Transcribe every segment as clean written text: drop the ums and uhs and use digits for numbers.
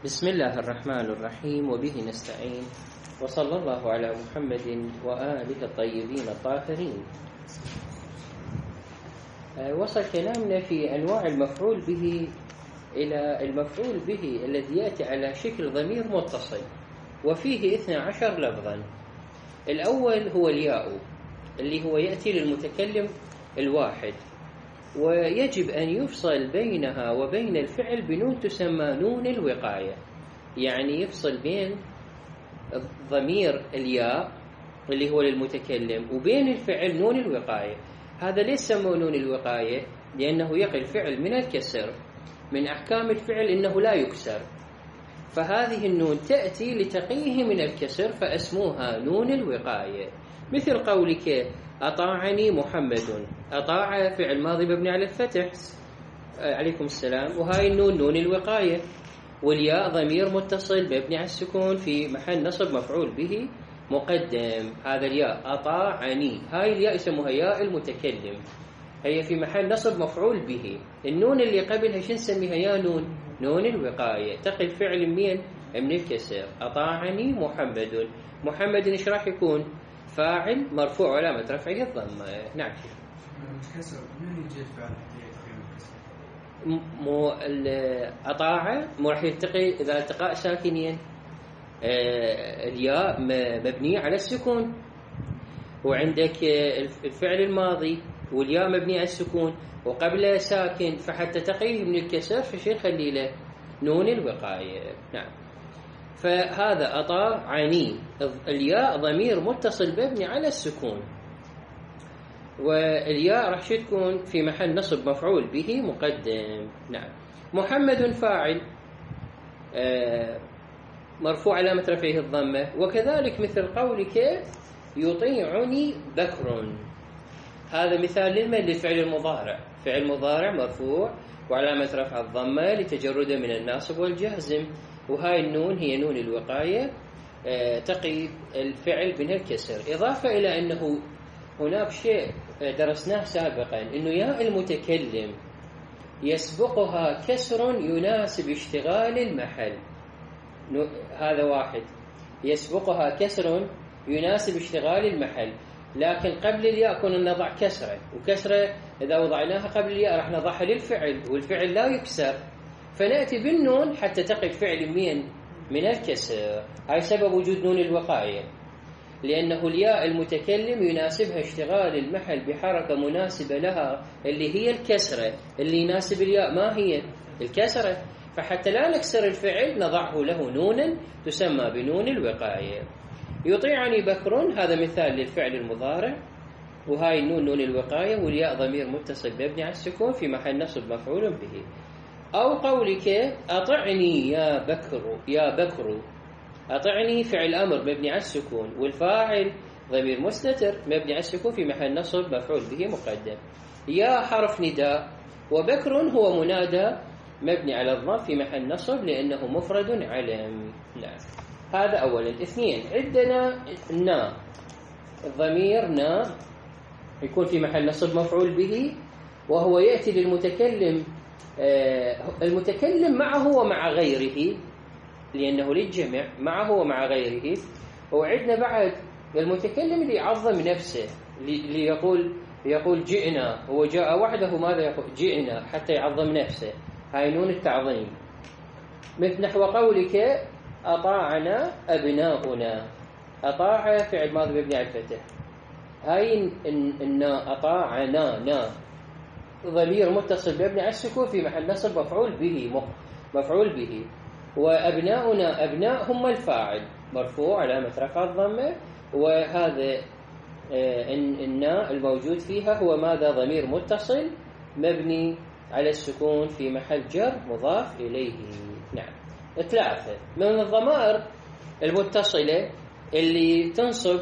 بسم الله الرحمن الرحيم وبه نستعين وصلى الله على محمد وآله الطيبين الطاهرين. وصل كلامنا في أنواع المفعول به إلى المفعول به الذي يأتي على شكل ضمير متصل وفيه 12 لفظا. الأول هو الياء اللي هو يأتي للمتكلم الواحد، ويجب أن يفصل بينها وبين الفعل بنون تسمى نون الوقاية، يعني يفصل بين ضمير الياء اللي هو للمتكلم وبين الفعل نون الوقاية. هذا ليس سموه نون الوقاية لأنه يقي الفعل من الكسر، من أحكام الفعل إنه لا يكسر، فهذه النون تأتي لتقيه من الكسر فاسموها نون الوقاية. مثل قولك أطاعني محمد، أطاع فعل ماضي مبني على الفتح عليكم السلام، وهاي النون نون الوقاية، والياء ضمير متصل مبني على السكون في محل نصب مفعول به مقدم. هذا الياء أطاعني، هاي الياء يسموها ياء المتكلم، هي في محل نصب مفعول به. النون اللي قبلها شو نسميها؟ يا نون الوقاية، تقي الفعل من الكسر. أطاعني محمد، محمد ايش راح يكون؟ فاعل مرفوع علامة رفعه الضمة. نعم. الكسر من يجي الفعل مو أطاع مو راح يلتقي إذا التقاء ساكنين. الياء مبني على السكون، وعندك الفعل الماضي والياء مبني على السكون وقبله ساكن، فحتى تقيه من الكسر فشي يخلي له نون الوقاية. نعم. فهذا أطاعني، الياء ضمير متصل مبني على السكون، والياء راح تكون في محل نصب مفعول به مقدم. نعم. محمد فاعل مرفوع علامة رفعه الضمة، وكذلك مثل قولك يطيعني بكر، هذا مثال للفعل المضارع، فعل مضارع مرفوع وعلامة رفع الضمة لتجرده من الناصب والجازم، وهاي النون هي نون الوقاية تقي الفعل من الكسر. إضافة إلى أنه هناك شيء درسناه سابقا، أنه ياء المتكلم يسبقها كسر يناسب اشتغال المحل، هذا واحد، يسبقها كسر يناسب اشتغال المحل، لكن قبل الياء كنا نضع كسرة، وكسرة إذا وضعناها قبل الياء راح نضعها للفعل، والفعل لا يكسر، فنأتي بالنون حتى تقي الفعل من الكسر. هاي سبب وجود نون الوقاية، لأنه الياء المتكلم يناسبها اشتغال المحل بحركة مناسبة لها اللي هي الكسرة، اللي يناسب الياء ما هي؟ الكسرة، فحتى لا نكسر الفعل نضعه له نونا تسمى بنون الوقاية. يطيعني بكر، هذا مثال للفعل المضارع، وهاي النون نون الوقاية، والياء ضمير متصل مبني على السكون في محل نصب مفعول به. أو قولك أطعني يا بكر، أطعني فعل أمر مبني على السكون، والفاعل ضمير مستتر مبني على السكون في محل نصب مفعول به مقدم. يا حرف نداء، وبكر هو منادى مبني على الضم في محل نصب لأنه مفرد علم. نعم. هذا أولا. اثنين، عندنا نا، الضمير نا يكون في محل نصب مفعول به، وهو يأتي للمتكلم، المتكلم معه ومع غيره، لأنه للجمع معه ومع غيره. وعندنا بعد المتكلم اللي يعظم نفسه، اللي يقول جئنا، هو جاء وحده، ماذا يقول؟ جئنا، حتى يعظم نفسه، هاي نون التعظيم. مثل نحو قولك أطاعنا أبناؤنا، أطاع فعل ماضي مبني على الفتح، هاي النا أطاعنا نا ضمير متصل مبني على السكون في محل نصب مفعول به. وأبناؤنا، أبناء هم الفاعل مرفوع علامة رفع الضمة، وهذا النا الموجود فيها هو ماذا؟ ضمير متصل مبني على السكون في محل جر مضاف إليه. نعم. ثلاثة من الضمائر المتصلة اللي تنصب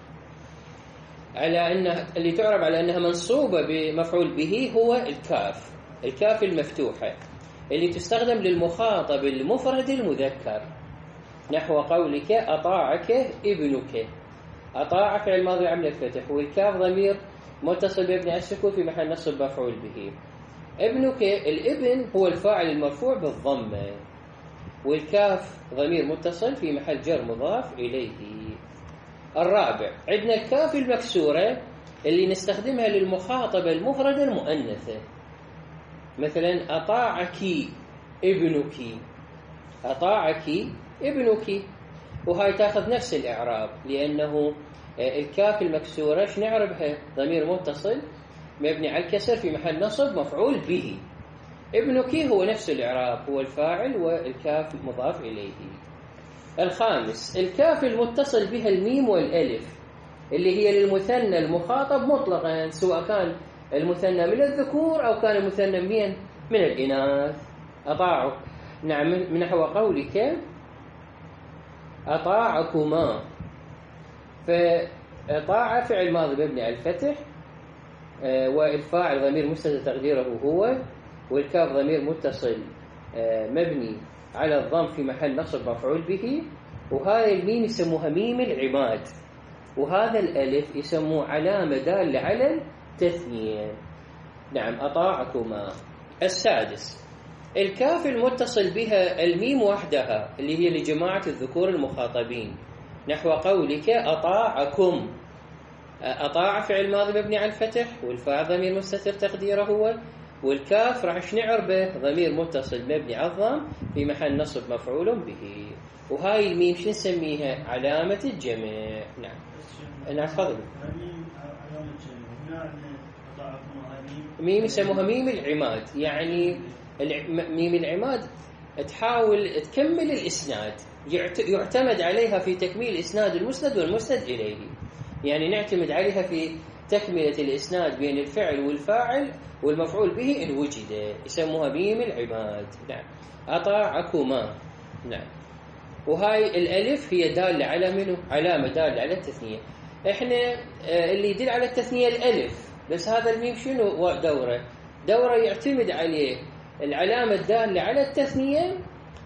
على أنها، اللي تعرب على أنها منصوبة بمفعول به، هو الكاف المفتوحة اللي تستخدم للمخاطب المفرد المذكر، نحو قولك أطاعك ابنك، أطاع فعل ماضي عمل الفتح، والكاف ضمير متصل مبني على السكون في محل نصب مفعول به. ابنك، الابن هو الفاعل المرفوع بالضمة، والكاف ضمير متصل في محل جر مضاف إليه. الرابع عندنا الكاف المكسورة اللي نستخدمها للمخاطبة المفردة المؤنثة، مثلا أطاعك ابنك، أطاعك ابنك، وهاي تأخذ نفس الإعراب، لأنه الكاف المكسورة ايش نعربها؟ ضمير متصل مبني على الكسر في محل نصب مفعول به. ابنك هو نفس الإعراب، هو الفاعل والكاف مضاف إليه. الخامس الكاف المتصل بها الميم والألف اللي هي للمثنى المخاطب مطلقا، سواء كان المثنى من الذكور أو كان المثنى من الإناث. أطاعوا، نعم، من نحو قولك أطاعكما، فأطاع فعل ماضي مبني على الفتح، والفاعل ضمير مستتر تقديره هو، والكاف ضمير متصل مبني على الضم في محل نصب مفعول به. وهذا الميم يسموها ميم العماد، وهذا الألف يسموه علامة دالة على التثنية. نعم، أطاعكما. السادس الكاف المتصل بها الميم وحدها اللي هي لجماعة الذكور المخاطبين، نحو قولك أطاعكم. أطاع فعل ماضي مبني على الفتح، والفاعل ضمير مستتر تقديره هو، والكاف راح نعربه ضمير متصل مبني على الضم في محل نصب مفعول به. وهاي الميم شو نسميها؟ علامة الجمع. نعم تفضل. ميم يسموها ميم العماد، يعني ميم العماد تحاول تكمل الإسناد، يعتمد عليها في تكميل إسناد المسند والمسند إليه، يعني نعتمد عليها في تكملة الإسناد بين الفعل والفاعل والمفعول به إن وجد، يسموها ميم العماد. نعم، أطاعكما. نعم، وهاي الألف هي دالة على منه؟ علامة دالة على التثنية. إحنا اللي يدل على التثنية الألف، بس هذا الميم شنو دوره يعتمد عليه العلامة الدالة على التثنية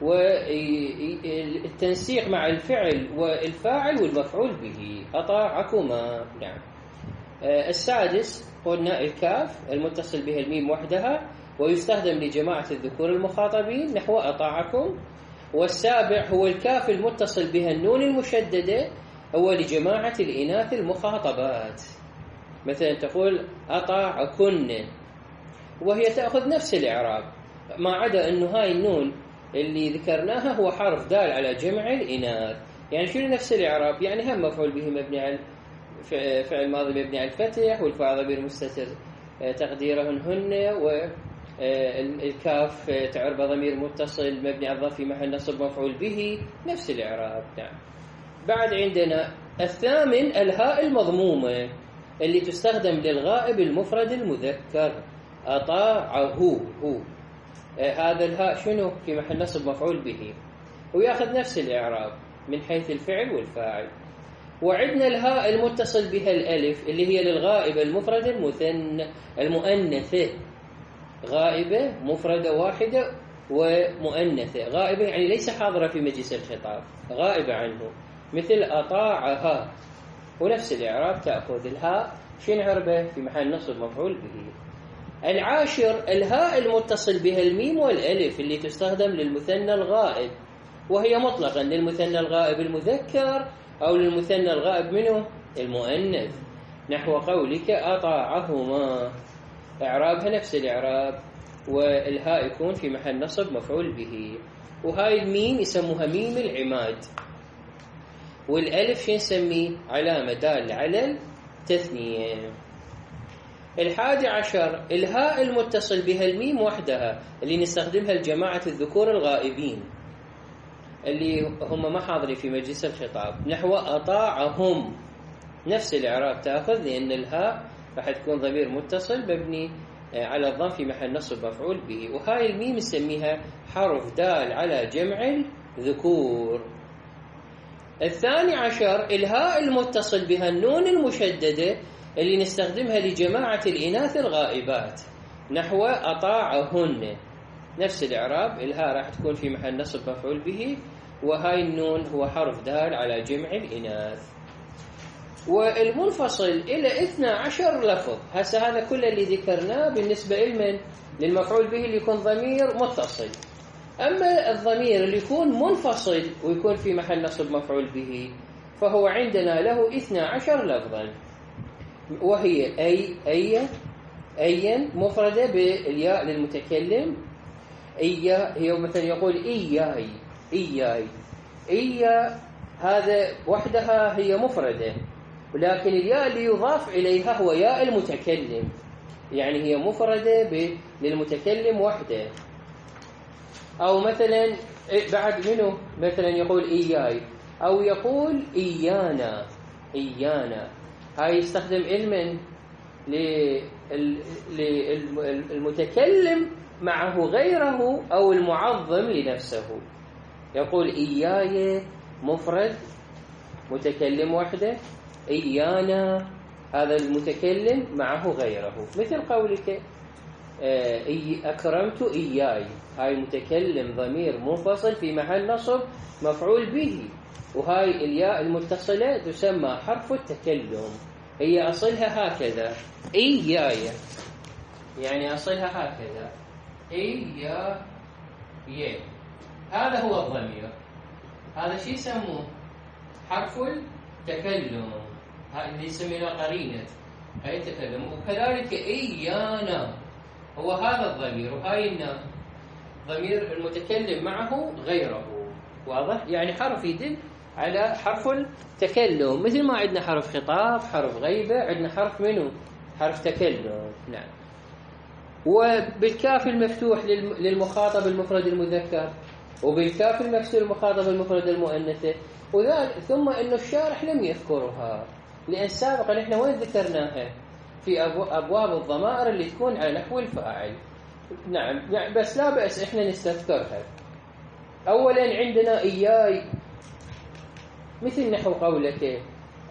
والتنسيق مع الفعل والفاعل والمفعول به. أطاعكما. نعم. السادس قلنا الكاف المتصل بها الميم وحدها ويستخدم لجماعة الذكور المخاطبين، نحو أطاعكم. والسابع هو الكاف المتصل بها النون المشددة، هو لجماعة الإناث المخاطبات، مثلا تقول أطاعكن، وهي تأخذ نفس الإعراب، ما عدا أنه هاي النون اللي ذكرناها هو حرف دال على جمع الإناث. يعني شنو نفس الإعراب؟ يعني هم مفعول به مبني على فعل ماضي مبني على الفتح، والفاعل ضمير مستتر تقديرهن هن، والكاف تعرب ضمير متصل مبني على الضم في محل نصب مفعول به، نفس الإعراب. نعم. بعد عندنا الثامن الهاء المضمومة اللي تستخدم للغائب المفرد المذكر، أطاعه هو. هذا الهاء شنو؟ في محل نصب مفعول به، ويأخذ نفس الإعراب من حيث الفعل والفاعل. وعندنا الهاء المتصل بها الألف اللي هي للغائب المفرد المؤنثة، غائبة مفردة واحدة ومؤنثة. غائبة يعني ليس حاضرة في مجلس الخطاب، غائبة عنه، مثل أطاعها، ونفس الإعراب تأخذ الهاء شين عربة في محل نصب مفعول به. العاشر الهاء المتصل بها الميم والألف اللي تستخدم للمثنى الغائب، وهي مطلقا للمثنى الغائب المذكر أو للمثنى الغائب منه المؤنث، نحو قولك أطاعهما، إعرابها نفس الإعراب، والهاء يكون في محل نصب مفعول به. وهاي الميم يسموها ميم العماد، والألف شو نسميه؟ علامة دالة على التثنية. 11 الهاء المتصل بها الميم وحدها اللي نستخدمها لجماعة الذكور الغائبين اللي هم ما حاضرين في مجلس الخطاب، نحو أطاعهم، نفس الإعراب تأخذ، لأن الهاء راح تكون ضمير متصل مبني على الضم في محل نصب مفعول به. وهاي الميم نسميها حرف دال على جمع الذكور. 12 الهاء المتصل بها النون المشددة اللي نستخدمها لجماعة الإناث الغائبات، نحو أطاعهن، نفس الإعراب، الهاء راح تكون في محل نصب مفعول به، وهاي النون هو حرف دال على جمع الإناث. والمنفصل إلى 12 لفظ. هسه هذا كل اللي ذكرناه بالنسبة لمن؟ للمفعول به اللي يكون ضمير متصل. أما الضمير اللي يكون منفصل ويكون في محل نصب مفعول به فهو عندنا له 12 لفظا، وهي أي مفردة بالياء للمتكلم. هي مثلا يقول إياي هذا وحدها هي مفردة، ولكن الياء اللي يضاف إليها هو ياء المتكلم، يعني هي مفردة للمتكلم وحده. أو مثلا بعد منه مثلا يقول إياي أو يقول إيانا. هاي يستخدم علما للمتكلم معه غيره أو المعظم لنفسه. يقول إياي مفرد متكلم وحده، إيانا هذا المتكلم معه غيره، مثل قولك أكرمت إياي، هاي متكلم ضمير منفصل في محل نصب مفعول به، وهاي الياء المتصلة تسمى حرف التكلم. هي أصلها هكذا إياي، يعني أصلها هكذا إياي، هذا هو الضمير، هذا شيء يسموه حرف التكلم، اللي يسمينه قرينة أي تكلم. وكذلك إيانا هو هذا الضمير، وهاي النا ضمير المتكلم معه غيره، واضح؟ يعني حرف يدل على حرف التكلم، مثل ما عندنا حرف خطاب، حرف غيبة، عندنا حرف منه حرف تكلم. نعم. وبالكاف المفتوح للمخاطب المفرد المذكر، وبالكاف المكسور المخاطب المفرد المؤنثة. ثم انه الشارح لم يذكرها، لان سابقا احنا وين ذكرناها؟ في ابواب الضمائر اللي تكون على نحو الفاعل. نعم، يعني بس لا بأس احنا نستذكرها. اولا عندنا إياي، مثل نحو قولك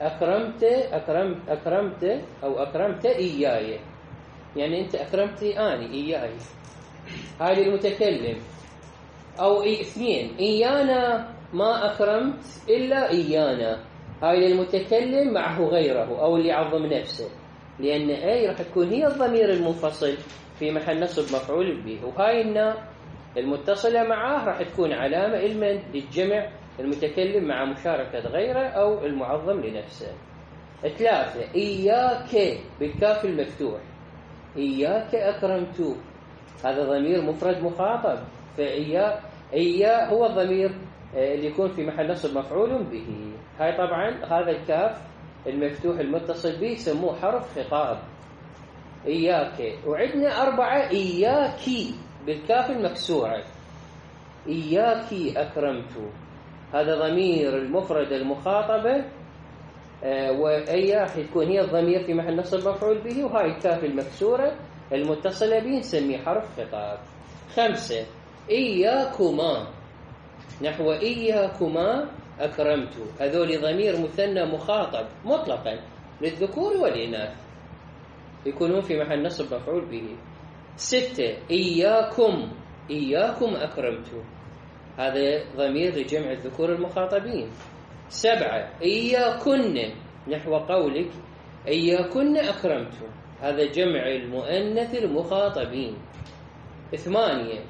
أكرمت إياي، يعني أنت أكرمتي أني إياي، هاي المتكلم. أو اثنين، إيانا ما أكرمت إلا إيانا، هاي المتكلم معه غيره أو اللي يعظم نفسه، لأن أي راح تكون هي الضمير المنفصل في محل نصب مفعول به، وهاي النا المتصلة معه راح تكون علامة علما للجمع المتكلم مع مشاركة غيره أو المعظم لنفسه. ثلاثة، إياك بالكاف المفتوح، إياك أكرمت، هذا ضمير مفرد مخاطب، فإيا هو الضمير اللي يكون في محل نصب مفعول به. هاي طبعا هذا الكاف المفتوح المتصل به يسموه حرف خطاب، إياك. وعندنا أربعة، إياكي بالكاف المكسورة، إياكي أكرمت، هذا ضمير المفرد المخاطبة، وإياه تكون هي الضمير في محل نصب مفعول به، وهاي الكاف المكسورة المتصلة به نسميه حرف خطاب. خمسة، إياكما، نحو إياكما أكرمت، هذول ضمير مثنى مخاطب مطلقا للذكور والإناث يكونون في محل نصب مفعول به. ستة، إياكم أكرمت، هذا ضمير لجمع الذكور المخاطبين. سبعة، إياكن، نحو قولك إياكن أكرمت، هذا جمع المؤنث المخاطبين. ثمانية،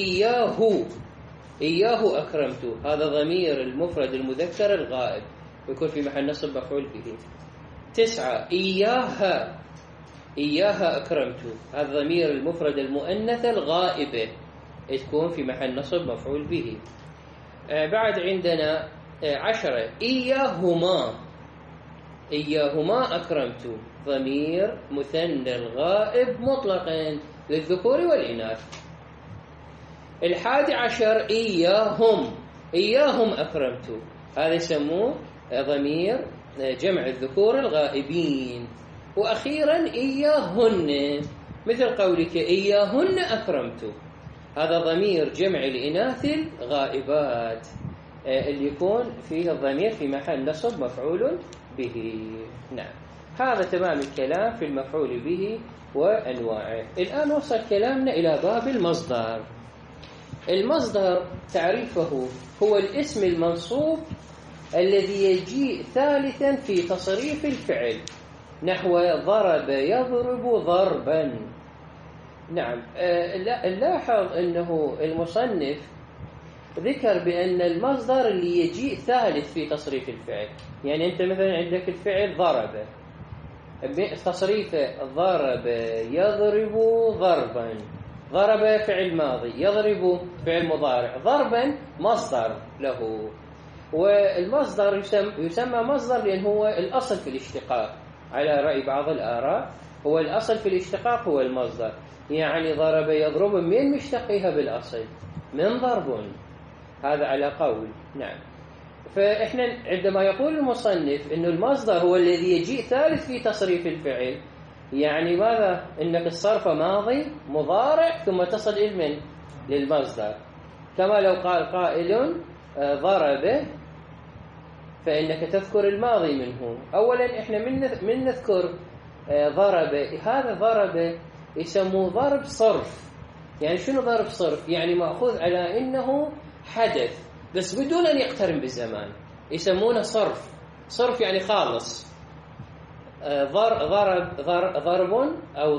إياه أكرمت، هذا ضمير المفرد المذكر الغائب يكون في محل نصب مفعول به. تسعة، إياها أكرمت، هذا ضمير المفرد المؤنث الغائبة تكون في محل نصب مفعول به. بعد عندنا 10، إياهما أكرمت، ضمير مثنى الغائب مطلقا للذكور والإناث. 11، إياهم أكرمت، هذا يسموه ضمير جمع الذكور الغائبين. وأخيرا إياهن، مثل قولك إياهن أكرمت، هذا ضمير جمع الإناث الغائبات اللي يكون فيه الضمير في محل نصب مفعول به. نعم، هذا تمام الكلام في المفعول به وأنواعه. الآن وصل كلامنا إلى باب المصدر. المصدر تعريفه هو الاسم المنصوب الذي يجيء ثالثا في تصريف الفعل، نحو ضرب يضرب ضربا. نعم، نلاحظ أنه المصنف ذكر بأن المصدر اللي يجيء ثالث في تصريف الفعل. يعني أنت مثلا عندك الفعل ضرب، تصريفه ضرب يضرب ضربا، ضرب فعل ماضي، يضرب فعل مضارع، ضربا مصدر له. والمصدر يسمى مصدر لأن هو الأصل في الاشتقاق، على رأي بعض الآراء هو الأصل في الاشتقاق هو المصدر. يعني ضرب يضرب من مشتقها بالأصل من ضرب، هذا على قول. نعم. فإحنا عندما يقول المصنف إنه المصدر هو الذي يجيء ثالث في تصريف الفعل، يعني ماذا؟ إنك الصرف ماضي مضارع ثم تصل إلى من؟ للمصدر. كما لو قال قائل ضرب فإنك تذكر الماضي منه. أولا إحنا من نذكر ضرب، هذا ضرب يسموه ضرب صرف. يعني شنو ضرب صرف؟ يعني مأخوذ على إنه حدث بس بدون أن يقترن بالزمان، يسمونه صرف. صرف يعني خالص. ضرب أو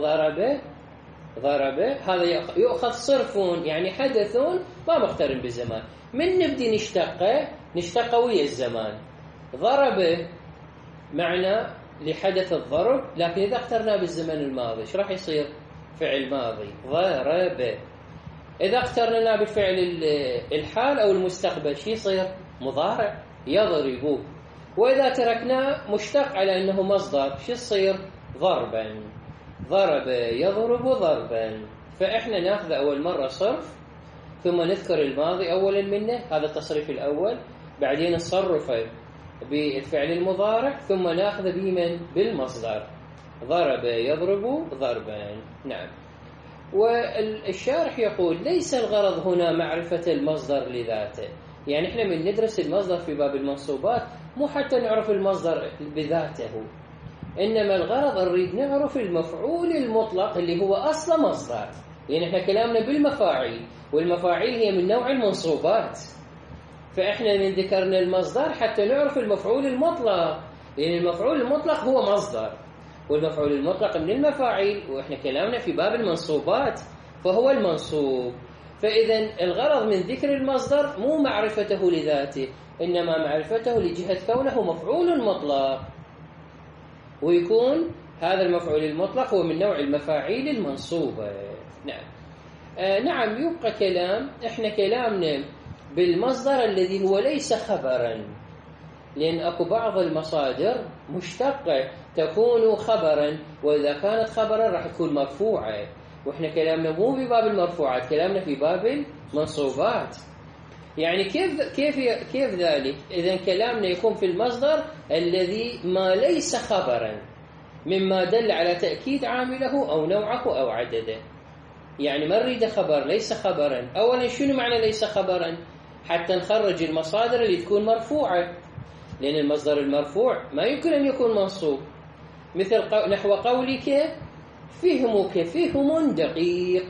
ضرب هذا يؤخذ صرف، يعني حدث ما مقترن بالزمان. من نبدي نشتقه ويا الزمان. ضرب معنى لحدث الضرب، لكن إذا اقترنا بالزمن الماضي ايش راح يصير؟ فعل ماضي ضرب. إذا اقترنا بالفعل الحال أو المستقبل شو يصير؟ مضارع يضرب. وإذا تركناه مشتق على أنه مصدر شو يصير؟ ضربا. ضرب يضرب ضربا. فإحنا نأخذ أول مرة صرف ثم نذكر الماضي أولا منه، هذا التصريف الأول، بعدين نصرفه بالفعل المضارع ثم نأخذ بمن؟ بالمصدر. ضرب يضرب ضربا. نعم. والشارح يقول ليس الغرض هنا معرفة المصدر لذاته. يعني احنا من ندرس المصدر في باب المنصوبات مو حتى نعرف المصدر بذاته، إنما الغرض نريد نعرف المفعول المطلق اللي هو أصل مصدر. يعني احنا كلامنا بالمفاعيل، والمفاعيل هي من نوع المنصوبات، فإحنا من ذكرنا المصدر حتى نعرف المفعول المطلق، لأن المفعول المطلق هو مصدر، والمفعول المطلق من المفاعيل، وإحنا كلامنا في باب المنصوبات فهو المنصوب. فإذا الغرض من ذكر المصدر مو معرفته لذاته، إنما معرفته لجهة كونه مفعول مطلق، ويكون هذا المفعول المطلق هو من نوع المفاعيل المنصوبة. نعم. نعم. يبقى كلام، إحنا كلامنا بالمصدر الذي هو ليس خبرا، لأن أكو بعض المصادر مشتقة تكون خبرا، وإذا كانت خبرا راح تكون مرفوعة، وإحنا كلامنا مو في باب المرفوعات، كلامنا في باب المنصوبات. يعني كيف ذلك؟ إذا كلامنا يكون في المصدر الذي ما ليس خبرا مما دل على تأكيد عامله أو نوعه أو عدده. يعني ما نريد خبر، ليس خبرا. أولا شنو معنى ليس خبرا؟ حتى نخرج المصادر اللي تكون مرفوعة، لأن المصدر المرفوع ما يمكن أن يكون منصوب. مثل نحو قولك فهمك فهم دقيق.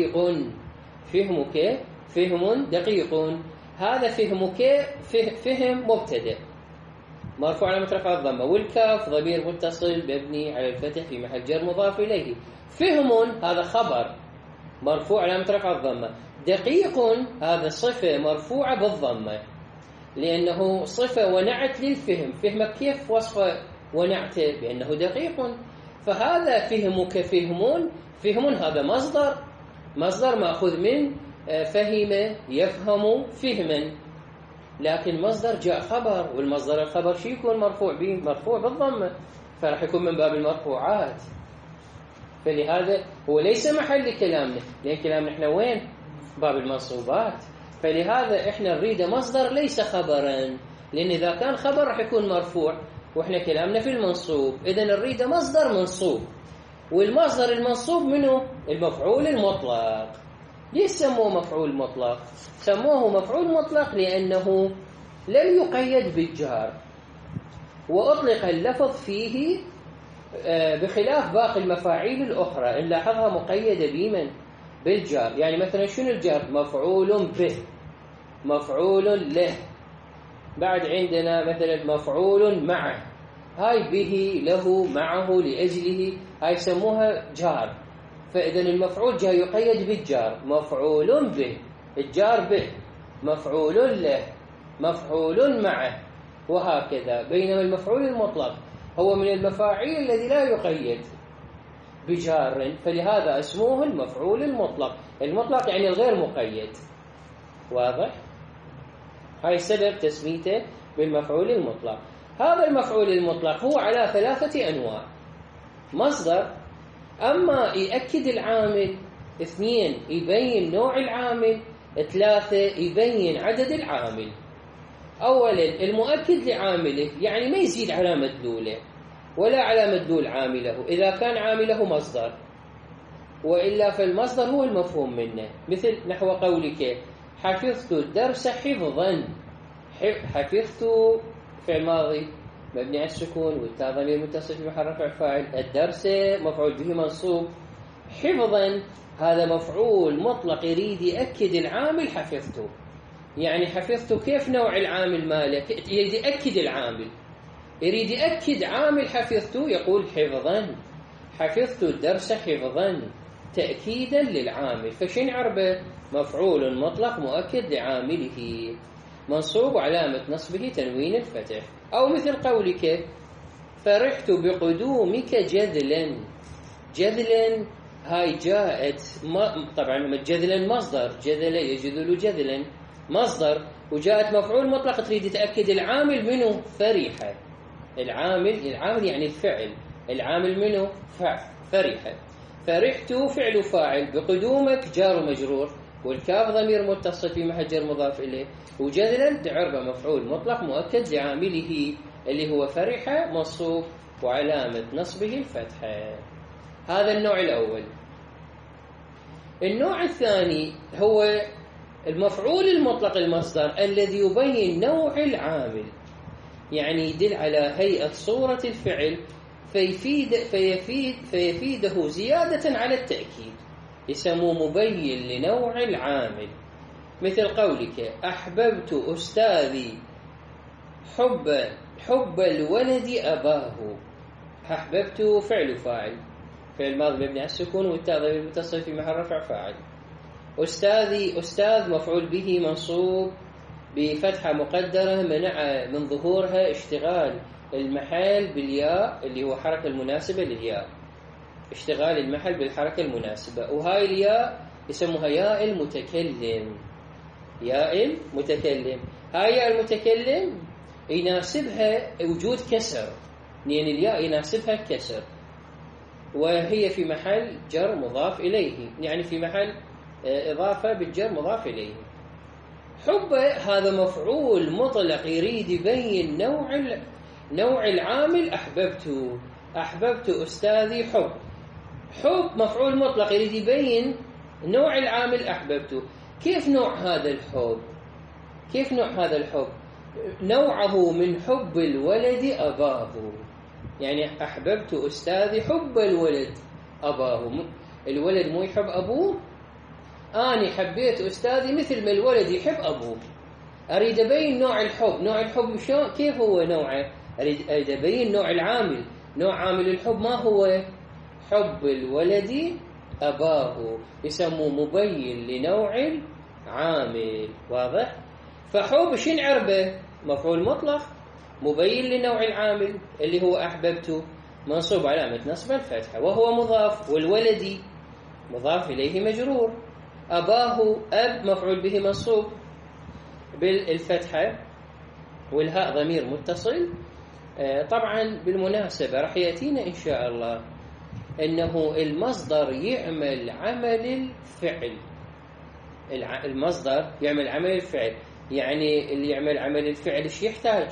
فهمك فهم دقيق. هذا فهمك فهم مبتدأ مرفوع على رفع الضمة، والكاف ضمير متصل مبني على الفتح في محل جر مضاف إليه. فهم هذا خبر مرفوع على رفع الضمة. دقيق هذا صفة مرفوعة بالضمة، لأنه صفة ونعت للفهم. فهمك كيف وصفه ونعته؟ بأنه دقيق. فهذا فهمك فهم هذا مصدر مأخوذ من فهم يفهم فهما، لكن مصدر جاء خبر، والمصدر الخبر شو يكون مرفوع به؟ مرفوع بالضمة، فراح يكون من باب المرفوعات. فلهذا هو ليس محل كلامنا، لأن كلامنا احنا وين؟ باب المنصوبات. فلهذا احنا نريد مصدر ليس خبرا، لأن إذا كان خبر راح يكون مرفوع، واحنا كلامنا في المنصوب. إذن نريد مصدر منصوب، والمصدر المنصوب منه المفعول المطلق. ليش سموه مفعول مطلق؟ سموه مفعول مطلق لأنه لم يقيد بالجار، وأطلق اللفظ فيه بخلاف باقي المفاعيل الأخرى نلاحظها مقيدة بمن؟ بالجار. يعني مثلا شنو الجار؟ مفعول به، مفعول له. بعد عندنا مثلا مفعول معه، هاي به له معه لأجله، هاي يسموها جار. فإذا المفعول جاء يقيد بالجار، مفعول به، الجار به. مفعول له، مفعول معه، وهكذا. بينما المفعول المطلق هو من المفاعيل الذي لا يقيد بجار، فلهذا اسمه المفعول المطلق. المطلق يعني الغير مقيد. واضح؟ هاي سبب تسميته بالمفعول المطلق. هذا المفعول المطلق هو على 3 أنواع: مصدر، أما يأكد العامل، 2 يبين نوع العامل، 3 يبين عدد العامل. أولا المؤكد لعامله، يعني ما يزيد على مدلوله ولا على مدلول عامله إذا كان عامله مصدر، وإلا فالمصدر هو المفهوم منه. مثل نحو قولك حفظت الدرس حفظا. حفظت فعل ماضي مبني على السكون والتاء ضمير متصل في محل رفع فاعل، الدرس مفعول به منصوب، حفظا هذا مفعول مطلق يريد يأكد العامل حفظته. يعني حفظت كيف نوع العامل مالك؟ يريد يأكد العامل، يريد يأكد عامل حفظته، يقول حفظا، حفظت الدرس حفظا، تأكيدا للعامل. فشن عربه؟ مفعول مطلق مؤكد لعامله، منصوب علامة نصبه تنوين الفتح. أو مثل قولك فرحت بقدومك جذلا. جذلا هاي جاءت طبعا جذلا مصدر، جذل يجذل جذلا مصدر، وجاءت مفعول مطلق تريد تأكد العامل منه فرحة. العامل يعني الفعل، العامل منه فرحة. فرحت فعل فاعل، بقدومك جار مجرور، والكاف ضمير متصل في محل جر مضاف إليه، وجذلا تعرب مفعول مطلق مؤكد لعامله اللي هو فرحة منصوب وعلامة نصبه الفتحة. هذا النوع الأول. النوع الثاني هو المفعول المطلق المصدر الذي يبين نوع العامل، يعني يدل على هيئة صورة الفعل فيفيده زيادة على التأكيد، يسموه مبين لنوع العامل. مثل قولك أحببت أستاذي حب الولد أباه. أحببت فعل فاعل، فعل ماضي مبني على السكون والتاء ضمير متصل في محل رفع فاعل. أستاذي، أستاذ مفعول به منصوب بفتحة مقدرة منع من ظهورها اشتغال المحل بالياء اللي هو حركة المناسبة للياء، اشتغال المحل بالحركة المناسبة. وهاي الياء يسموها ياء المتكلم، ياء المتكلم. هاي ياء المتكلم يناسبها وجود كسر، لأن الياء يناسبها كسر، وهي في محل جر مضاف إليه، يعني في محل إضافة بالجر مضاف إليه. حب هذا مفعول مطلق يريد يبين نوع العامل. أحببت أستاذي حب مفعول مطلق يريد يبين نوع العامل أحببته. كيف نوع هذا الحب؟ كيف نوع هذا الحب؟ نوعه من حب الولد أباه، يعني أحببت أستاذي حب الولد أباه. الولد مو يحب أبوه، أنا حبيت أستاذي مثل ما الولد يحب أبوه. أريد أبين نوع الحب. نوع الحب كيف هو نوعه؟ أريد أبين نوع العامل. نوع عامل الحب ما هو؟ حب الولد أباه، يسموه مبين لنوع العامل. واضح؟ فحب شن عربه؟ مفعول مطلق مبين لنوع العامل اللي هو أحببته، منصوب علامة نصب الفتحة، وهو مضاف، والولد مضاف إليه مجرور، أباه أب مفعول به منصوب بالفتحة، والهاء ضمير متصل. طبعا بالمناسبة راح يأتينا إن شاء الله أنه المصدر يعمل عمل الفعل. المصدر يعمل عمل الفعل، يعني اللي يعمل عمل الفعل إيش يحتاج؟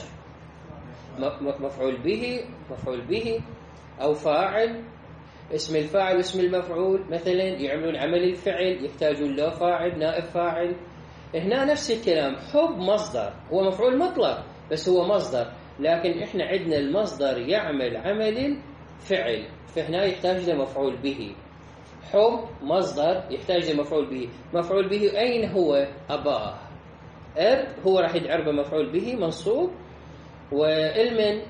مفعول به أو فاعل. اسم الفاعل واسم المفعول مثلا يعملون عمل الفعل، يحتاجون له فاعل نائب فاعل. هنا نفس الكلام، حب مصدر، هو مفعول مطلق بس هو مصدر، لكن احنا عندنا المصدر يعمل عمل الفعل، فهنا يحتاج لمفعول به. حب مصدر يحتاج لمفعول به. مفعول به أين هو؟ أباه. أب هو راح يتعرب مفعول به منصوب، وإلمن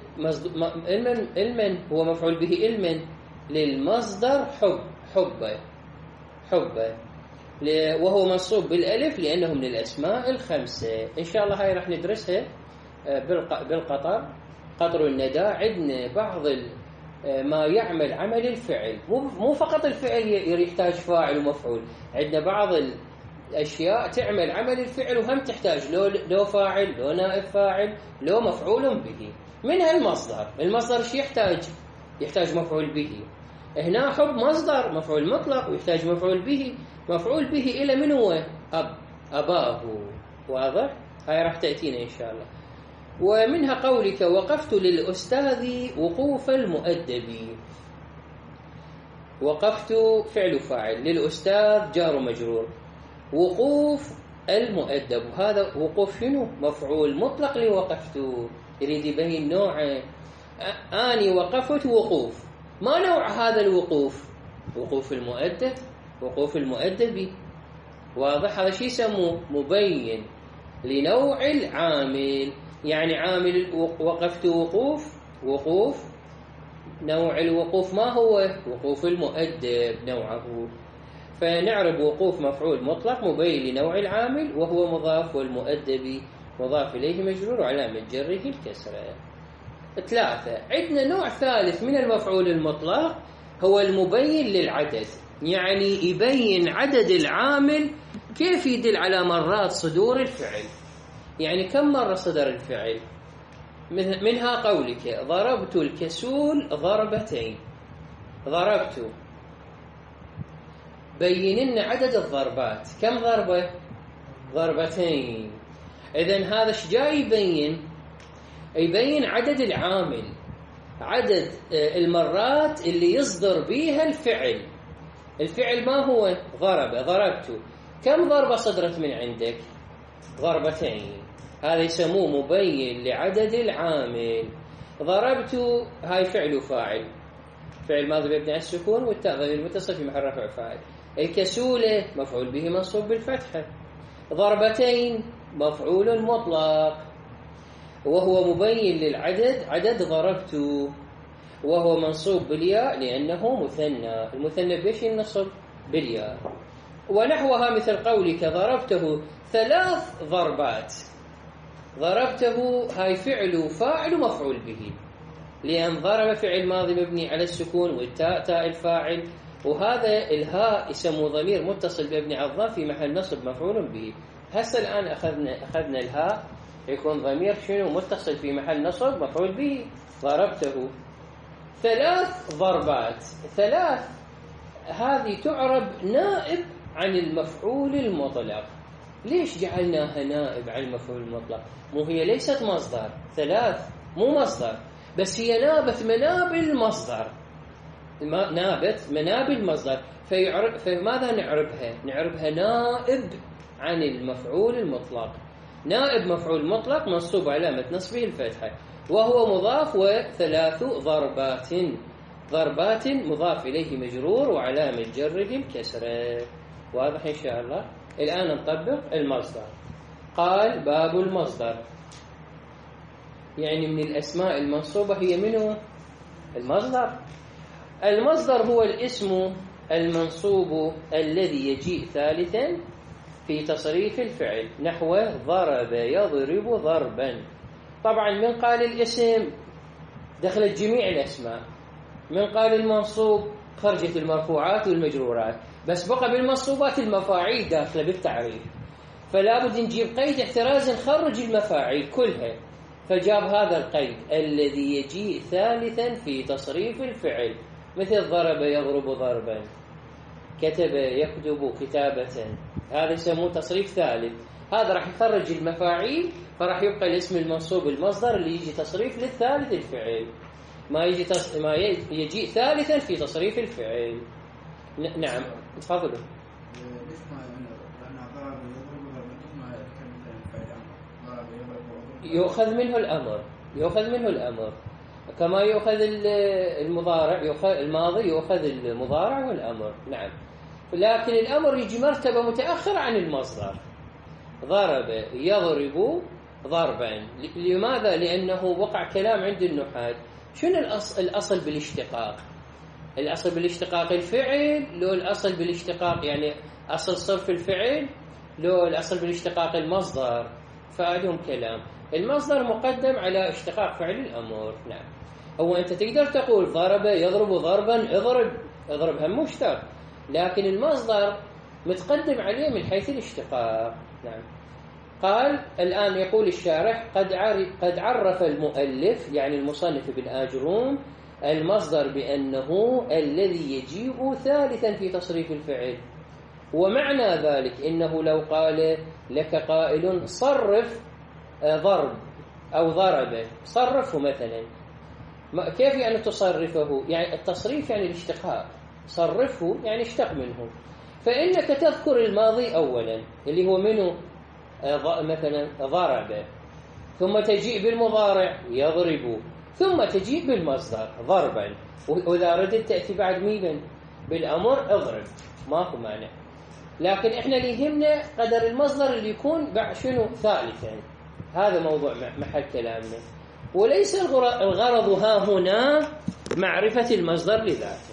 هو مفعول به إلمن للمصدر حب. وهو منصوب بالألف لأنه من الأسماء الخمسة. إن شاء الله هاي راح ندرسها بالقطر، قطر الندى. عندنا بعض ما يعمل عمل الفعل، مو فقط الفعل يحتاج فاعل ومفعول، عندنا بعض الأشياء تعمل عمل الفعل وهم تحتاج لو فاعل، لو نائب فاعل، لو مفعول به. منها المصدر شو يحتاج مفعول به. هنا حب مصدر مفعول مطلق ويحتاج مفعول به إلى من هو؟ أباه. واضح؟ هاي راح تأتينا إن شاء الله. ومنها قولك وقفت للأستاذ وقوف المؤدب. وقفت فعل فاعل، للأستاذ جار مجرور، وقوف المؤدب. هذا وقوف شنو؟ مفعول مطلق لوقفت، يريد يبين نوعه. أني وقفت وقوف، ما نوع هذا الوقوف؟ وقوف المؤدب. واضح؟ هذا شيء يسموه مبين لنوع العامل. يعني عامل وقفت وقوف نوع الوقوف ما هو؟ وقوف المؤدب نوعه. فنعرب وقوف مفعول مطلق مبين لنوع العامل وهو مضاف، والمؤدب مضاف إليه مجرور وعلامة جره الكسرة. 3. عندنا نوع ثالث من المفعول المطلق هو المبين للعدد، يعني يبين عدد العامل. كيف يدل على مرات صدور الفعل؟ يعني كم مرة صدر الفعل؟ منها قولك ضربت الكسول ضربتين. ضربت، بين لنا عدد الضربات. كم ضربة؟ ضربتين. إذن هذا ايش جاي يبين عدد العامل، عدد المرات اللي يصدر بيها الفعل. الفعل ما هو؟ ضربت. كم ضربة صدرت من عندك؟ ضربتين. هذا يسموه مبين لعدد العامل. ضربت هاي فعل فاعل، فعل ماضي مبني على السكون والتاء ضمير متصل في محل رفع فاعل. الكسولة مفعول به منصوب بالفتحة. ضربتين مفعول مطلق وهو مبين للعدد، عدد ضربت، وهو منصوب بالياء لأنه مثنى. المثنى بيش النصب؟ بالياء. ونحوها مثل قولك ضربته 3 ضربات. ضربته هاي فعل فاعل مفعول به، لأن ضرب فعل ماضي مبني على السكون والتاء تاء الفاعل، وهذا الهاء يسمى ضمير متصل بابن عظام في محل نصب مفعول به. هسه الآن أخذنا الهاء يكون ضمير شنو؟ متصل في محل نصب مفعول به. ضربته 3 ضربات. 3 هذه تعرب نائب عن المفعول المطلق. ليش جعلناها نائب عن المفعول المطلق؟ مو هي ليست مصدر، 3 مو مصدر، بس هي نابت مناب المصدر، نابت مناب المصدر. فماذا نعربها نائب عن المفعول المطلق. نائب مفعول مطلق منصوب علامة نصبه الفتحة، وهو مضاف، و3 ضربات مضاف إليه مجرور وعلامة جره الكسرة. واضح إن شاء الله؟ الآن نطبق المصدر. قال باب المصدر، يعني من الأسماء المنصوبة هي منه المصدر. المصدر هو الاسم المنصوب الذي يجيء ثالثا في تصريف الفعل، نحو ضرب يضرب ضربا. طبعا من قال الاسم دخلت جميع الأسماء، من قال المنصوب خرجت المرفوعات والمجرورات، بس بقى بالمنصوبات المفاعيل داخله بالتعريف، فلا بد نجيب قيد احتراز نخرج المفاعيل كلها، فجاب هذا القيد الذي يجيء ثالثا في تصريف الفعل، مثل ضرب يضرب ضربا، كتب يكتب كتابة، هذا يسموه تصريف ثالث. هذا راح يخرج المفاعيل، فراح يبقى الاسم المنصوب المصدر اللي يجي تصريف للثالث الفعل، ما يجيء ثالثا في تصريف الفعل. نعم تفضلوا. يؤخذ منه الأمر كما يؤخذ المضارع، الماضي يؤخذ المضارع والأمر. نعم، لكن الأمر يجي مرتبة متأخرة عن المصدر. ضرب يضرب ضربا. لماذا؟ لأنه وقع كلام عند النحاة. شنو الأصل بالاشتقاق؟ الأصل بالاشتقاق الفعل لو الأصل بالاشتقاق يعني أصل صرف الفعل لو الأصل بالاشتقاق المصدر. فعندهم كلام المصدر مقدم على اشتقاق فعل الأمر. نعم. هو أنت تقدر تقول ضرب يضرب ضربا اضرب هم مشتق، لكن المصدر متقدم عليه من حيث الاشتقاق. نعم. قال الآن يقول الشارح قد عرف المؤلف يعني المصنف بالآجروم المصدر بأنه الذي يجيء ثالثا في تصريف الفعل، ومعنى ذلك إنه لو قال لك قائل صرف ضرب أو ضرب، صرفه مثلا، كيف يعني تصرفه؟ يعني التصريف يعني الاشتقاق، صرفه يعني اشتق منه. فإنك تذكر الماضي أولا اللي هو منه مثلا ضرب، ثم تجيء بالمضارع يضرب، ثم تجيء بالمصدر ضربا، وإذا ردت تأتي بعد ميبا بالأمر اضرب، ماكو مانع. لكن احنا اللي يهمنا قدر المصدر اللي يكون بعد شنو ثالثا، هذا موضوع محل كلامنا. وليس الغرض ها هنا معرفة المصدر لذاته.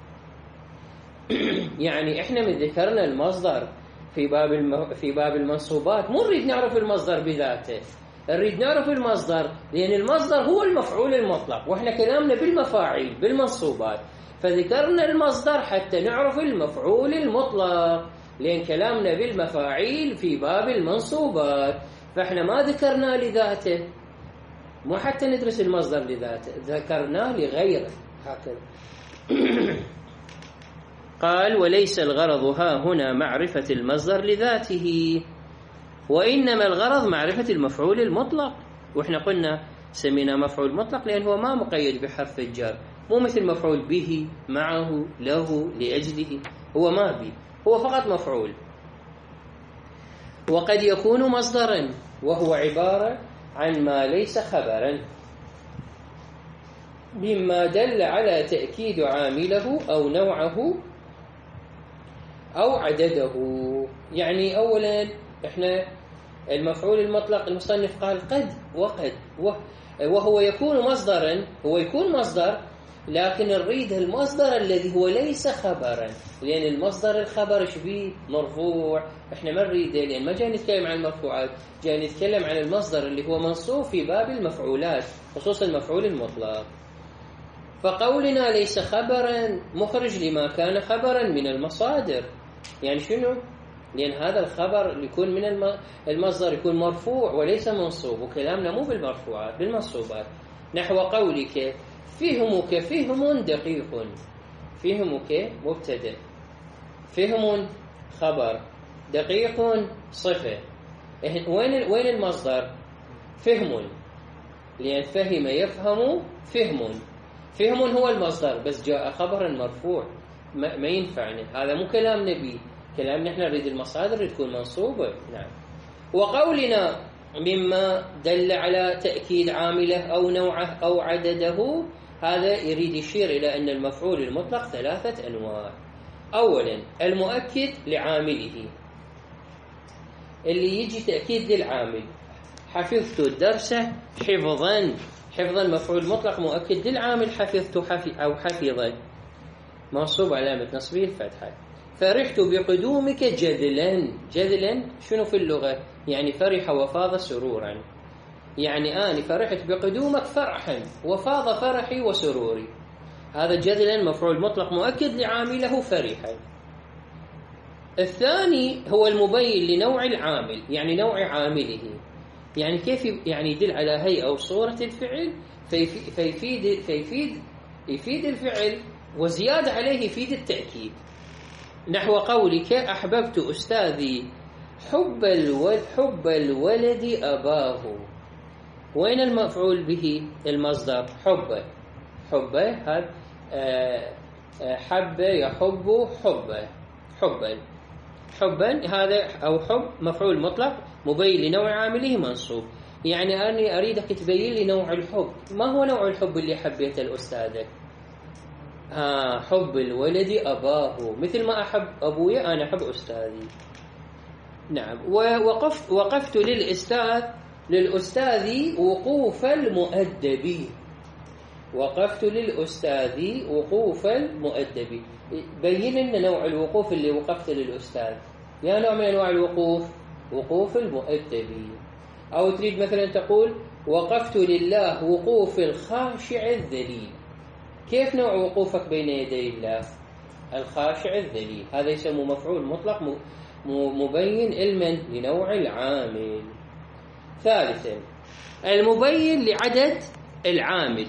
يعني احنا من ذكرنا المصدر في باب المنصوبات مو نريد نعرف المصدر بذاته، نريد نعرف المصدر لأن المصدر هو المفعول المطلق، واحنا كلامنا بالمفاعيل بالمنصوبات، فذكرنا المصدر حتى نعرف المفعول المطلق، لأن كلامنا بالمفاعيل في باب المنصوبات، فاحنا ما ذكرناه لذاته، مو حتى ندرس المصدر لذاته، ذكرناه لغيره هكذا. قال وليس الغرض ها هنا معرفة المصدر لذاته، وإنما الغرض معرفة المفعول المطلق. وإحنا قلنا سمينا مفعول مطلق لأنه ما مقيد بحرف الجر، مو مثل مفعول به معه له لأجله، هو ما به، هو فقط مفعول. وقد يكون مصدرا وهو عبارة عن ما ليس خبرا مما دل على تأكيد عامله أو نوعه أو عدده. يعني أولا إحنا المفعول المطلق المصنف قال قد وقد وهو يكون مصدرا، هو يكون مصدر، لكن نريد المصدر الذي هو ليس خبرا، لأن المصدر الخبر ايش بيه؟ مرفوع، احنا ما نريده، لأن ما جاي نتكلم عن المرفوعات، جاي نتكلم عن المصدر اللي هو منصوب في باب المفعولات، خصوصا المفعول المطلق. فقولنا ليس خبرا مخرج لما كان خبرا من المصادر. يعني شنو؟ لأن هذا الخبر اللي يكون من المصدر يكون مرفوع وليس منصوب، وكلامنا مو بالمرفوعات بالمنصوبات. نحو قولك فهمك فهم دقيق، فهمك مبتدأ، فهم خبر، دقيق صفة. وين المصدر؟ فهم، لأن فهم يفهم، فهم هو المصدر، بس جاء خبرا مرفوع، ما ينفعنا، هذا مو كلام نبي، كلامنا احنا نريد المصادر تكون منصوبة. نعم. وقولنا مما دل على تأكيد عامله أو نوعه أو عدده، هذا يريد يشير إلى أن المفعول المطلق 3 أنواع. أولا المؤكد لعامله، اللي يجي تأكيد للعامل، حفظت الدرس حفظا مفعول مطلق مؤكد للعامل، حفظت أو حفظا منصوب علامة نصبه الفتحة. فرحت بقدومك جذلا شنو في اللغة؟ يعني فرح وفاض سرورا، يعني أنا فرحت بقدومك فرحا وفاض فرحي وسروري، هذا جذلا مفعول مطلق مؤكد لعامله فرحا. الثاني هو المبين لنوع العامل، يعني نوع عامله، يعني كيف يعني يدل على هيئة أو صورة الفعل، يفيد الفعل، وزيادة عليه يفيد التأكيد. نحو قولك أحببت أستاذي حب الولد أباه، وين المفعول به؟ المصدر حبه هذا حب يحب حبا هذا، أو حب مفعول مطلق مبين لنوع عامله منصوب. يعني أنا أريدك تبين لي نوع الحب، ما هو نوع الحب اللي حبيته الأستاذ؟ حب الولد أباه، مثل ما أحب أبوي أنا أحب أستاذي. نعم. وقفت للأستاذ وقوف المؤدب، وقفت للأستاذ وقوف المؤدب. بين لنا نوع الوقوف اللي وقفت للأستاذ. يا نوع من أنواع الوقوف؟ وقوف المؤدب. أو تريد مثلا تقول وقفت لله وقوف الخاشع الذليل. كيف نوع وقوفك بين يدي الله؟ الخاشع الذليل. هذا يسمى مفعول مطلق مبين علما لنوع العامل. ثالثا المبين لعدد العامل،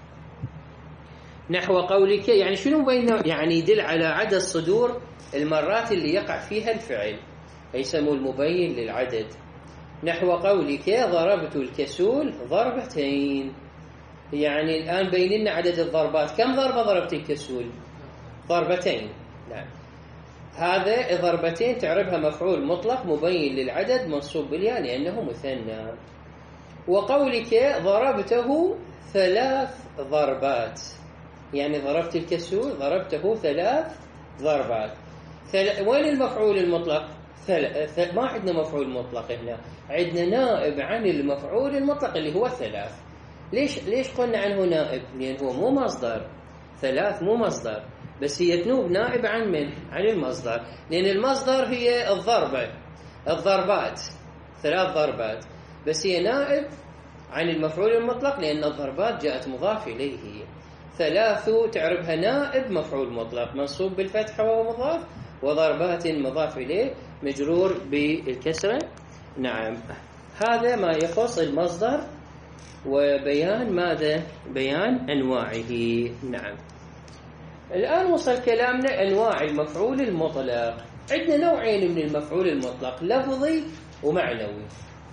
نحو قولك. يعني شنو مبين؟ يعني يدل على عدد صدور المرات اللي يقع فيها الفعل، يسمى المبين للعدد. نحو قولك ضربت الكسول ضربتين. يعني الآن بين لنا عدد الضربات. كم ضربة ضربت الكسول؟ ضربتين. نعم، هذا ضربتين تعربها مفعول مطلق مبين للعدد منصوب بالياء لأنه مثنى. وقولك ضربته 3 ضربات، يعني ضربت الكسول ضربته 3 ضربات. وين المفعول المطلق؟ ما عندنا مفعول مطلق هنا، عندنا نائب عن المفعول المطلق اللي هو 3. ليش قلنا عنه نائب؟ لأن هو مو مصدر. 3 مو مصدر، بس هي تنوب نائب عن من؟ عن المصدر، لأن المصدر هي الضربات 3 ضربات، بس هي نائب عن المفعول المطلق لأن الضربات جاءت مضاف إليه. 3 تعربها نائب مفعول مطلق منصوب بالفتحة وهو مضاف، وضربات مضاف إليه مجرور بالكسرة. نعم، هذا ما يخص المصدر وبيان ماذا؟ بيان أنواعه. نعم، الآن وصل كلامنا أنواع المفعول المطلق. عندنا نوعين من المفعول المطلق، لفظي ومعنوي.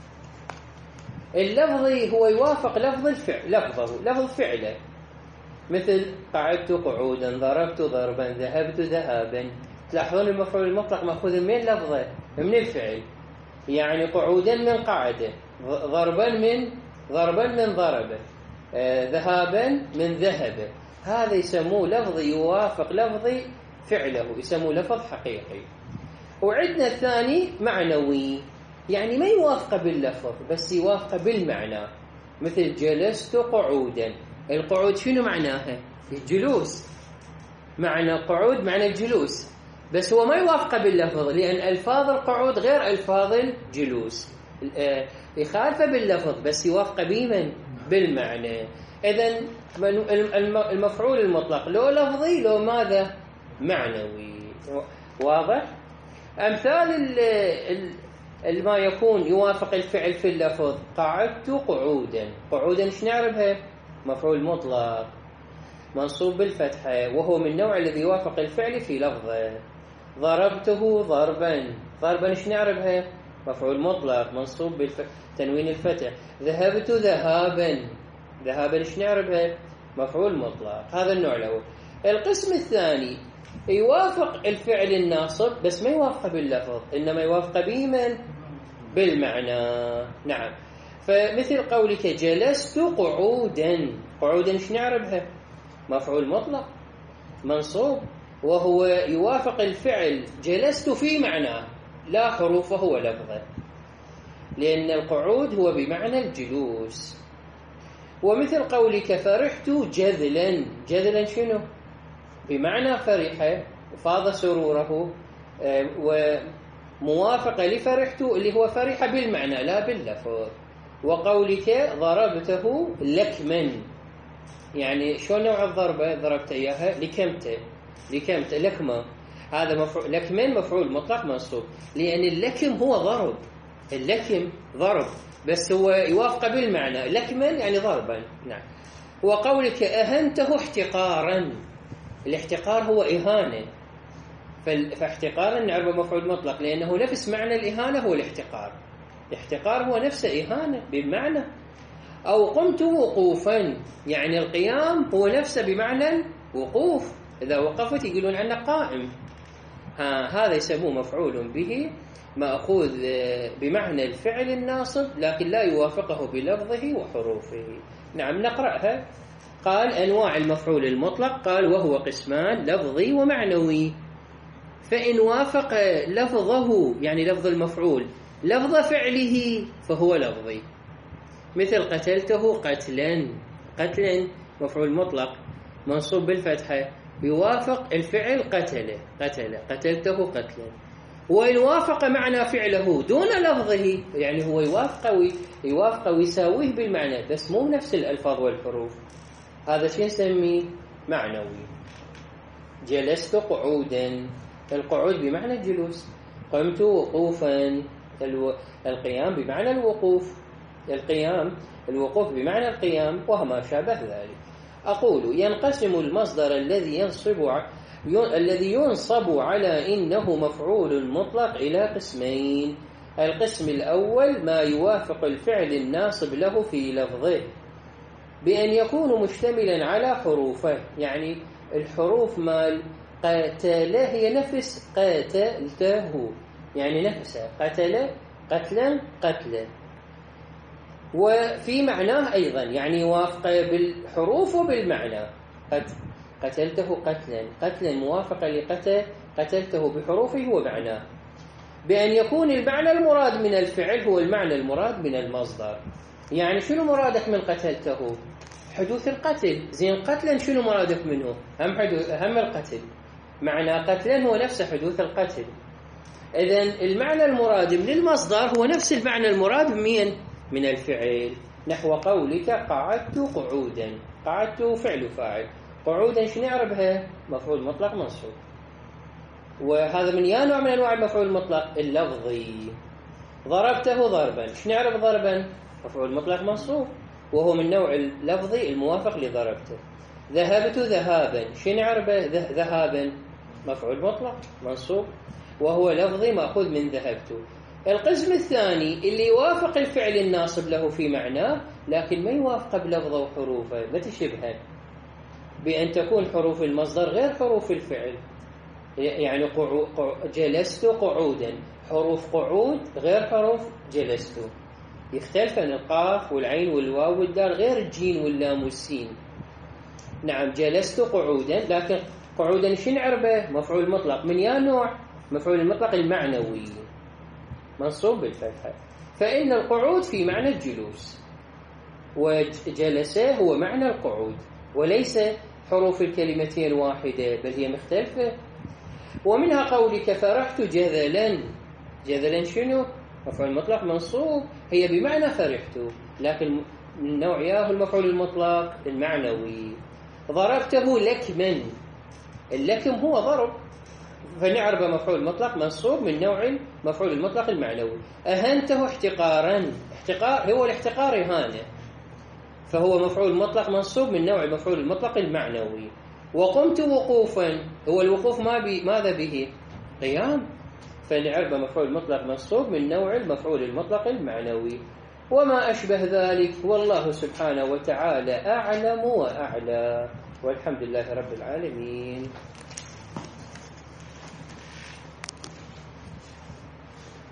اللفظي هو يوافق لفظ الفعل، لفظ فعله، مثل قعدت قعودا، ضربت ضربا، ذهبت ذهابا. تلاحظون المفعول المطلق مأخوذ من لفظه، من الفعل. يعني قعودا من قعده، ضربا من ضربه، ذهابا من ذهب. هذا يسموه لفظي يوافق لفظي فعله، يسموه لفظ حقيقي. وعندنا الثاني معنوي، يعني ما يوافق باللفظ بس يوافق بالمعنى، مثل جلست قعودا. القعود شنو معناها؟ الجلوس. معنى القعود معنى الجلوس، بس هو ما يوافق باللفظ لأن ألفاظ القعود غير ألفاظ الجلوس. يخالف باللفظ بس يوافق بمن؟ بالمعنى. إذن المفعول المطلق لو لفظي لو ماذا؟ معنوي. واضح؟ أمثال ما يكون يوافق الفعل في اللفظ، قعدت قعودا. قعودا ايش نعرفها؟ مفعول مطلق منصوب بالفتحة وهو من النوع الذي يوافق الفعل في لفظه. ضربته ضربا ايش نعرفها؟ مفعول مطلق منصوب بتنوين الفتح. ذهبت ذهابا ايش نعرفها؟ مفعول مطلق. هذا النوع الأول. القسم الثاني يوافق الفعل الناصب بس ما يوافق باللفظ، إنما يوافق بمن؟ بالمعنى. نعم، فمثل قولك جلست قعودا. قعودا ايش نعرفها؟ مفعول مطلق منصوب وهو يوافق الفعل جلست في معناه لا حروفه ولفظه، لأن القعود هو بمعنى الجلوس. ومثل قولك فرحت جذلا شنو؟ بمعنى فرح، فاض سروره، وموافقة لفرحت اللي هو فرح بالمعنى لا باللفظ. وقولك ضربته لكما، يعني شو نوع الضربة؟ ضربت إياها لكمت لكمة. هذا مفعول لكما مفعول مطلق منصوب لأن اللكم هو ضرب، اللكم ضرب بس هو يوافق بالمعنى، لكما يعني ضربا. نعم. وقولك أهنته احتقارا، الاحتقار هو إهانة، فاحتقارا نعرفه مفعول مطلق لأنه نفس معنى الإهانة هو الاحتقار. الاحتقار هو نفسه إهانة بالمعنى. أو قمت وقوفا، يعني القيام هو نفسه بمعنى الوقوف، إذا وقفت يقولون عنه قائم. هذا يسموه مفعول به مأخوذ بمعنى الفعل الناصب لكن لا يوافقه بلفظه وحروفه. نعم، نقرأها. قال أنواع المفعول المطلق، قال وهو قسمان لفظي ومعنوي. فإن وافق لفظه يعني لفظ المفعول لفظ فعله فهو لفظي، مثل قتلته قتلا مفعول مطلق منصوب بالفتحة يوافق الفعل قتلته قتلا، وإن وافق معنى فعله دون لفظه، يعني هو يوافق ويساويه بالمعنى بس مو نفس الألفاظ والحروف، هذا شيء نسميه معنوي. جلست قعودا، القعود بمعنى الجلوس، قمت وقوفا، القيام بمعنى الوقوف، الوقوف بمعنى القيام وما شابه ذلك. أقول ينقسم المصدر الذي ينصب على إنه مفعول مطلق إلى قسمين. القسم الأول ما يوافق الفعل الناصب له في لفظه بأن يكون مشتملا على حروفه، يعني الحروف مال قتله هي نفس قتلته، يعني نفسه قتل قتلا، وفي معناه أيضا يعني يوافق بالحروف وبالمعنى، قتلته قتلا موافقة قتلته بحروفه ومعناه، بأن يكون المعنى المراد من الفعل هو المعنى المراد من المصدر. يعني شنو مرادك من قتلته؟ حدوث القتل. زين قتلا شنو مرادك منه؟ هم القتل، معنى قتلا هو نفس حدوث القتل. إذن المعنى المراد من المصدر هو نفس المعنى المراد من الفعل. نحو قولك قعدت قعودا، قعدت فعل فاعل، قعودا شنو نعرفها؟ مفعول مطلق منصوب، وهذا من يا نوع من انواع المفعول المطلق اللفظي. ضربته ضربا، شنو نعرف ضربا؟ مفعول مطلق منصوب وهو من نوع اللفظي الموافق لضربته. ذهبت ذهابا، شنو نعرفه؟ ذهابا مفعول مطلق منصوب وهو لفظي مأخوذ من ذهبت. القسم الثاني اللي يوافق الفعل الناصب له في معناه لكن ما يوافق بلفظه وحروفه، ما تشبهه، بأن تكون حروف المصدر غير حروف الفعل. يعني جلست قعودا، حروف قعود غير حروف جلست، يختلف عن القاف والعين والواو والدال غير الجين واللام والسين. نعم جلست قعودا، لكن قعودا شنو نعرفه؟ مفعول مطلق من يا نوع؟ مفعول المطلق المعنوي منصوب بالفتحة، فإن القعود في معنى الجلوس، وجلس هو معنى القعود، وليس حروف الكلمتين واحدة بل هي مختلفة. ومنها قولك فرحت جذلا، جذلا شنو؟ مفعول مطلق منصوب، هي بمعنى فرحت، لكن من نوع ياه المفعول المطلق المعنوي. ضربته لكما، اللكم هو ضرب، فنعرف مفعول مطلق منصوب من نوع مفعول المطلق المعنوي. أهنته احتقارا، احتقار هو الاحتقار إهانة، فهو مفعول مطلق منصوب من نوع مفعول المطلق المعنوي. وقمت وقوفا، هو الوقوف ماذا به؟ قيام، فنعرف مفعول مطلق منصوب من نوع المفعول المطلق المعنوي. وما أشبه ذلك، والله سبحانه وتعالى أعلم وأعلى، والحمد لله رب العالمين.